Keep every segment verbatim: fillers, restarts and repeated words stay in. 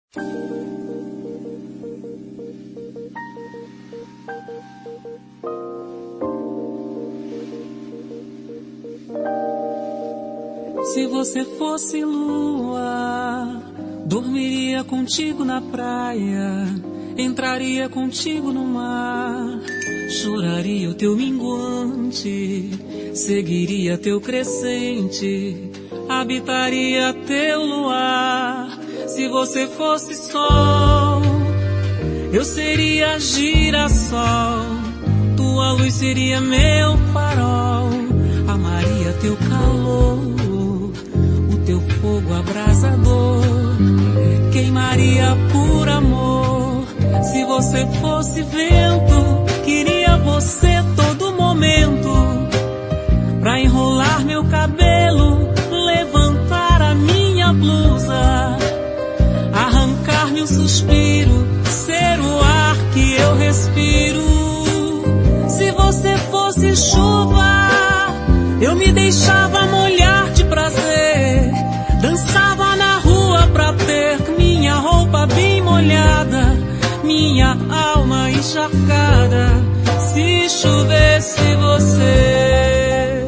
Se você fosse lua, dormiria contigo na praia, entraria contigo no mar, choraria o teu minguante, seguiria teu crescente, habitaria teu luar. Se você fosse sol, eu seria girassol, tua luz seria meu farol, amaria teu calor, teu fogo abrasador, queimaria por amor. Se você fosse vento, queria você todo momento, pra enrolar meu cabelo, levantar a minha blusa, arrancar-me um suspiro, ser o ar que eu respiro. Se você fosse chuva, eu me deixava molhar de prazer, dançava na rua pra ter minha roupa bem molhada, minha alma encharcada, se chovesse você.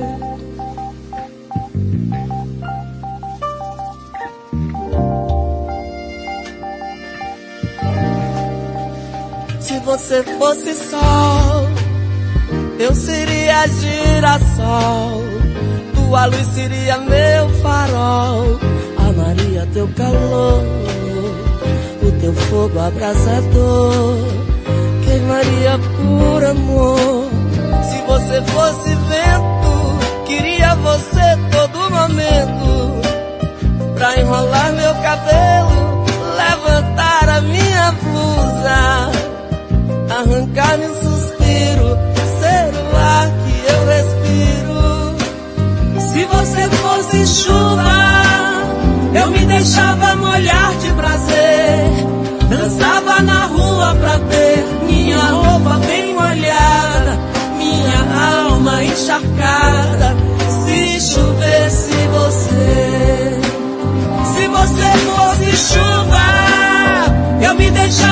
Se você fosse sol, eu seria girassol, tua luz seria meu farol, amaria teu calor, o teu fogo abrasador, queimaria por amor. Se você fosse vento, queria você todo momento, pra enrolar meu cabelo, levantar a minha blusa, arrancar-me um suspiro, ser o ar que eu respiro. Se você fosse chuva, eu me deixava molhar de prazer, dançava na rua pra ter minha roupa bem molhada, minha alma encharcada, se chovesse você. Se você fosse chuva, eu me deixava